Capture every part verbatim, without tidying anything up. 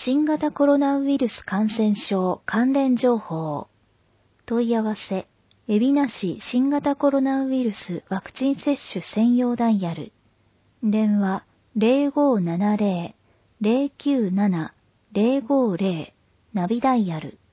新型コロナウイルス感染症関連情報。問い合わせ、海老名市新型コロナウイルスワクチン接種専用ダイヤル。電話 ゼロごーななゼロ ゼロきゅうなな ゼロごーゼロ ナビダイヤル。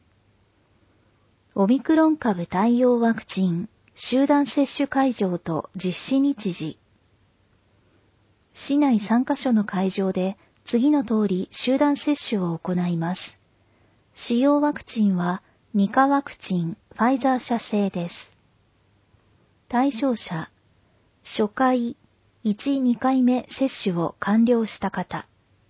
オミクロン株対応ワクチン集団接種会場と実施日時。市内さんカ所の会場で次の通り集団接種を行います。使用ワクチンはに価ワクチンファイザー社製です。対象者、初回いち、にかいめ接種を完了した方。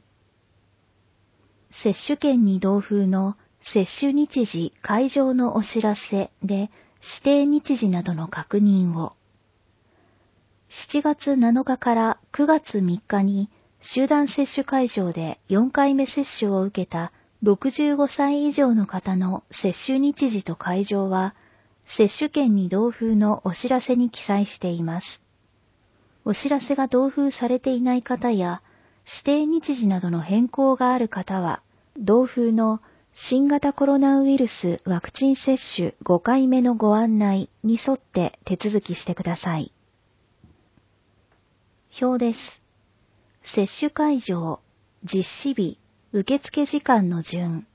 接種券に同封の接種日時会場のお知らせで指定日時などの確認を。しちがつなのかからくがつみっかに集団接種会場でよんかいめ接種を受けたろくじゅうごさい以上の方の接種日時と会場は接種券に同封のお知らせに記載しています。お知らせが同封されていない方や指定日時などの変更がある方は同封の新型コロナウイルスワクチン接種ごかいめのご案内に沿って手続きしてください。表です。接種会場、実施日、受付時間の順。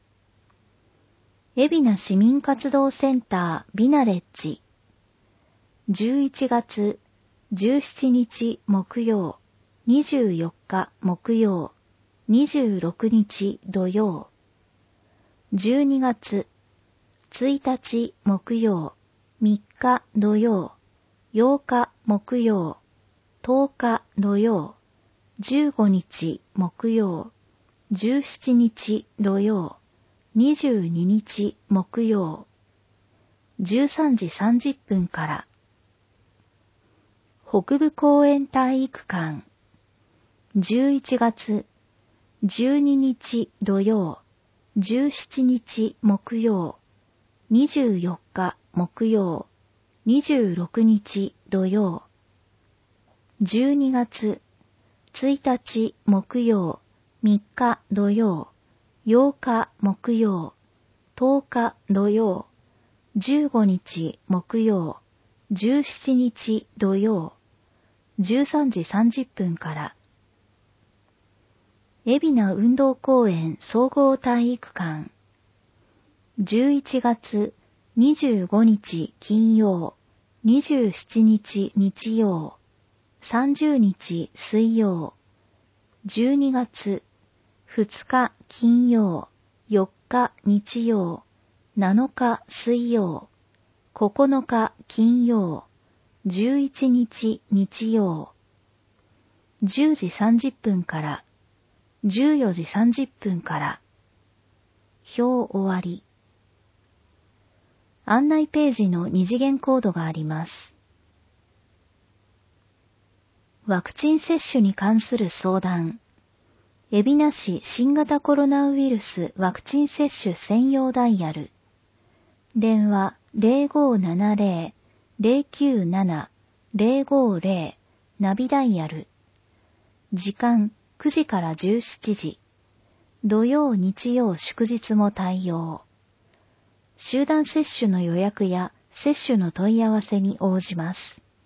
海老名市民活動センタービナレッジ。じゅういちがつじゅうしちにち木曜、にじゅうよっか木曜、にじゅうろくにち土曜。じゅうにがつついたち木曜、みっか土曜、ようか木曜、とおか土曜、じゅうごにち木曜、じゅうしちにち土曜、にじゅうににち木曜。じゅうさんじさんじゅっぷんから。北部公園体育館。じゅういちがつじゅうににち土曜、じゅうしちにち木曜、にじゅうよっか木曜、にじゅうろくにち土曜。じゅうにがつついたち木曜、みっか土曜、ようか木曜、とおか土曜、じゅうごにち木曜、じゅうしちにち土曜、じゅうさんじさんじゅっぷんから。海老名運動公園総合体育館。じゅういちがつにじゅうごにち金曜、にじゅうしちにち日曜、さんじゅうにち水曜、じゅうにがつふつか金曜、よっか日曜、なのか水曜、ここのか金曜、じゅういちにち日曜。じゅうじさんじゅっぷんから、じゅうよじさんじゅっぷんから。表終わり。案内ページの二次元コードがあります。ワクチン接種に関する相談。海老名市新型コロナウイルスワクチン接種専用ダイヤル。電話 ゼロごーななゼロ ゼロきゅうなな ゼロごーゼロ ナビダイヤル。時間くじからじゅうしちじ。土曜日曜祝日も対応。集団接種の予約や接種の問い合わせに応じます。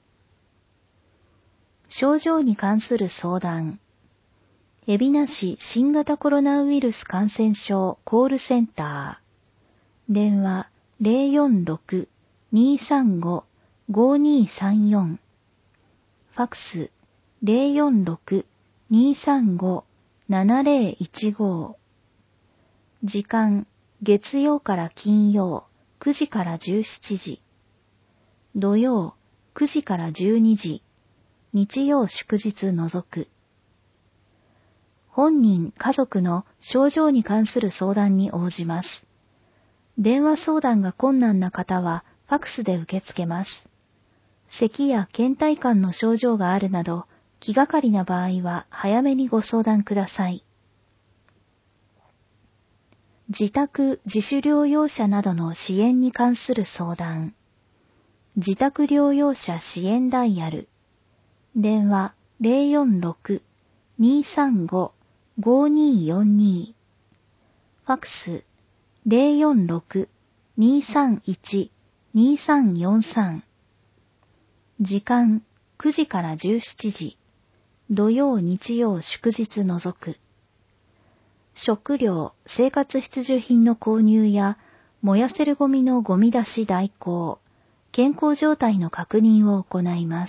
症状に関する相談。海老名市新型コロナウイルス感染症コールセンター。電話 ゼロよんろく にーさんご ごーにーさんよん。ファックス ゼロよんろく にーさんご ななゼロいちご。時間月曜から金曜くじからじゅうしちじ。土曜くじからじゅうにじ。日曜祝日除く。本人、家族の症状に関する相談に応じます。電話相談が困難な方はファックスで受け付けます。咳や倦怠感の症状があるなど、気がかりな場合は早めにご相談ください。自宅・自主療養者などの支援に関する相談。自宅療養者支援ダイヤル。電話 ゼロよんろく にーさんご ごーにーよんにー。 ファックス ゼロよんろく にーさんいち にーさんよんさん。時間くじからじゅうしちじ、土曜日曜祝日除く。食料、生活必需品の購入や、燃やせるゴミのゴミ出し代行、健康状態の確認を行います。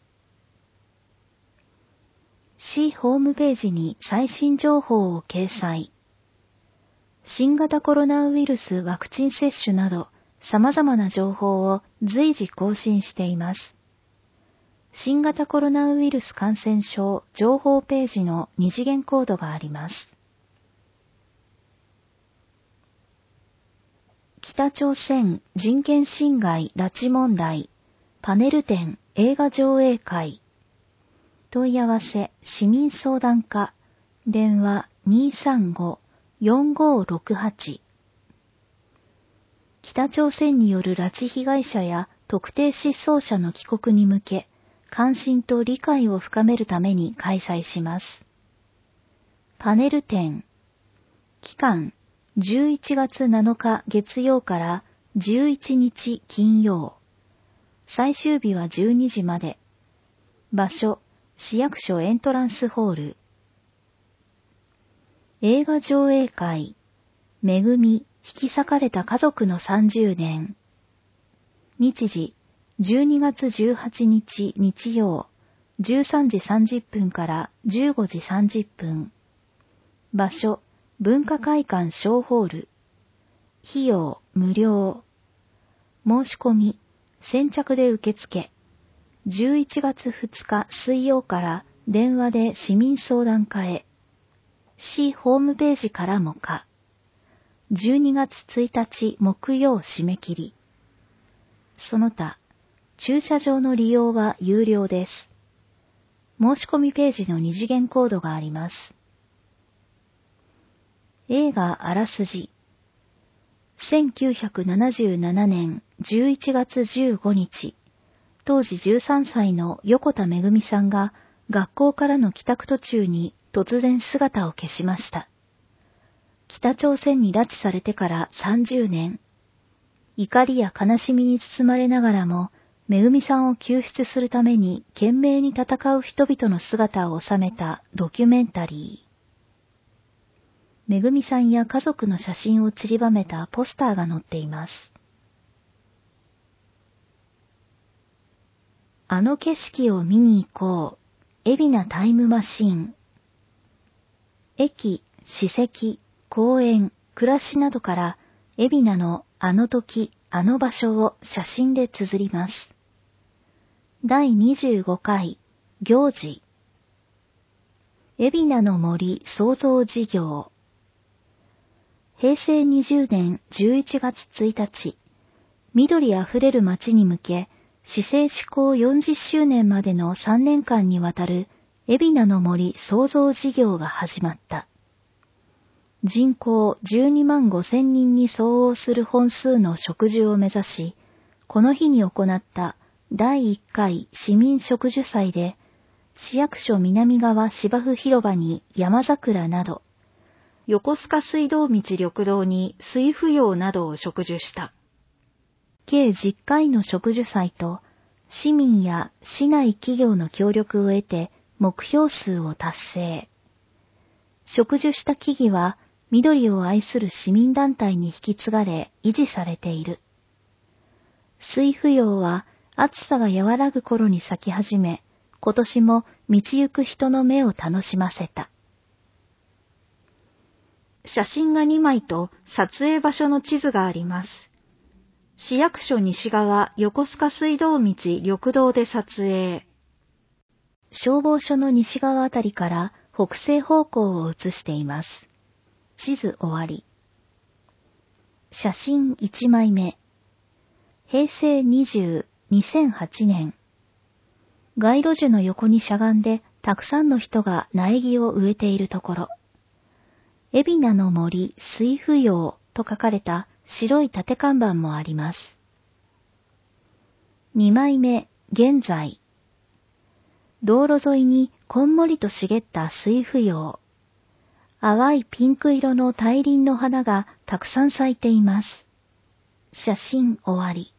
市ホームページに最新情報を掲載。新型コロナウイルスワクチン接種など様々な情報を随時更新しています。新型コロナウイルス感染症情報ページの二次元コードがあります。北朝鮮人権侵害拉致問題パネル展映画上映会問い合わせ市民相談課電話 にーさんご よんごろくはち。 北朝鮮による拉致被害者や特定失踪者の帰国に向け関心と理解を深めるために開催します。パネル展期間じゅういちがつなのか月曜からじゅういちにち金曜。最終日はじゅうにじまで。場所、市役所エントランスホール。映画上映会、めぐみ、引き裂かれた家族のさんじゅうねん。日時、じゅうにがつじゅうはちにち日曜、じゅうさんじさんじゅっぷんからじゅうごじさんじゅっぷん。場所、文化会館小ホール。費用無料。申し込み先着で受付。じゅういちがつふつか水曜から電話で市民相談課へ。市ホームページからもか。じゅうにがつついたち木曜締め切り。その他、駐車場の利用は有料です。申し込みページの二次元コードがあります。映画あらすじ。せんきゅうひゃくななじゅうななねんじゅういちがつじゅうごにち、当時じゅうさんさいの横田めぐみさんが学校からの帰宅途中に突然姿を消しました。北朝鮮に拉致されてからさんじゅうねん。怒りや悲しみに包まれながらも、めぐみさんを救出するために懸命に戦う人々の姿を収めたドキュメンタリー。めぐみさんや家族の写真を散りばめたポスターが載っています。あの景色を見に行こう。海老名タイムマシーン。駅、史跡、公園、暮らしなどから海老名のあの時、あの場所を写真で綴ります。だいにじゅうごかい行事。海老名の森創造事業。へいせいにじゅうねんじゅういちがつついたち、緑あふれる街に向け、市政施行よんじゅっしゅうねんまでのさんねんかんにわたる海老名の森創造事業が始まった。人口じゅうにまんごせんにんに相応する本数の植樹を目指し、この日に行っただいいっかい市民植樹祭で、市役所南側芝生広場に山桜など、横須賀水道道緑道に水芙蓉などを植樹した。計じゅっかいの植樹祭と、市民や市内企業の協力を得て目標数を達成。植樹した木々は緑を愛する市民団体に引き継がれ維持されている。水芙蓉は暑さが和らぐ頃に咲き始め、今年も道行く人の目を楽しませた。写真がにまいと撮影場所の地図があります。市役所西側横須賀水道道緑道で撮影。消防署の西側あたりから北西方向を写しています。地図終わり。写真いちまいめ。へいせいにじゅう、にせんはちねん。街路樹の横にしゃがんでたくさんの人が苗木を植えているところ。海老名の森水芙蓉と書かれた白い縦看板もあります。にまいめ、現在。道路沿いにこんもりと茂った水芙蓉。 淡いピンク色の大輪の花がたくさん咲いています。写真終わり。